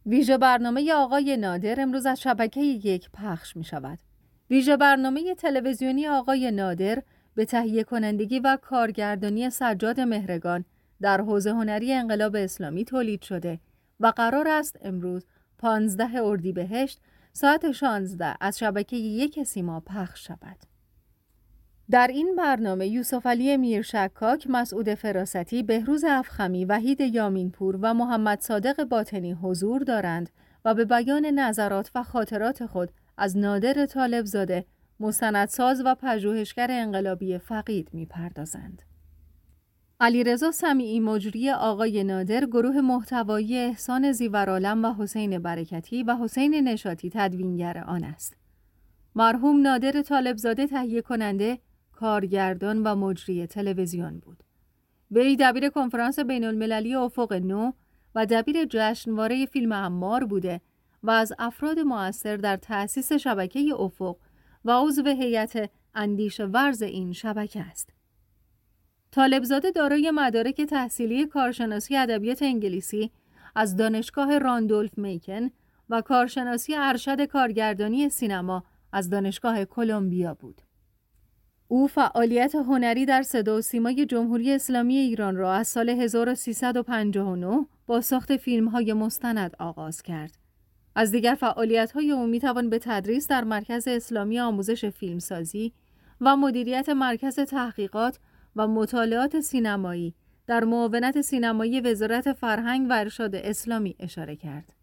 ویژه برنامه آقای نادر امروز از شبکه 1 پخش می شود. ویژه برنامه تلویزیونی آقای نادر به تهیه کنندگی و کارگردانی سجاد مهرگان در حوزه هنری انقلاب اسلامی تولید شده و قرار است امروز 15 اردیبهشت ساعت 16 از شبکه 1 سیما پخش شود. در این برنامه یوسف علی میرشکاک، مسعود فراستی، بهروز افخمی، وحید یامینپور و محمد صادق باطنی حضور دارند و به بیان نظرات و خاطرات خود از نادر طالبزاده، مستندساز و پژوهشگر انقلابی فقید می‌پردازند. علیرضا سمیعی مجری آقای نادر، گروه محتوایی احسان زیورعالم و حسین برکتی و حسین نشاطی تدوینگر آن است. مرحوم نادر طالبزاده تهیه کننده، کارگردان و مجری تلویزیون بود. وی دبیر کنفرانس بین‌المللی افق نو و دبیر جشنواره فیلم عمار بوده و از افراد مؤثر در تأسیس شبکه افق و عضو هیئت اندیشه ورز این شبکه است. طالبزاده دارای مدارک تحصیلی کارشناسی ادبیات انگلیسی از دانشگاه راندولف میکن و کارشناسی ارشد کارگردانی سینما از دانشگاه کلمبیا بود. او فعالیت هنری در صدا و سیمای جمهوری اسلامی ایران را از سال 1359 با ساخت فیلم‌های مستند آغاز کرد. از دیگر فعالیت‌های او می‌توان به تدریس در مرکز اسلامی آموزش فیلمسازی و مدیریت مرکز تحقیقات و مطالعات سینمایی در معاونت سینمایی وزارت فرهنگ و ارشاد اسلامی اشاره کرد.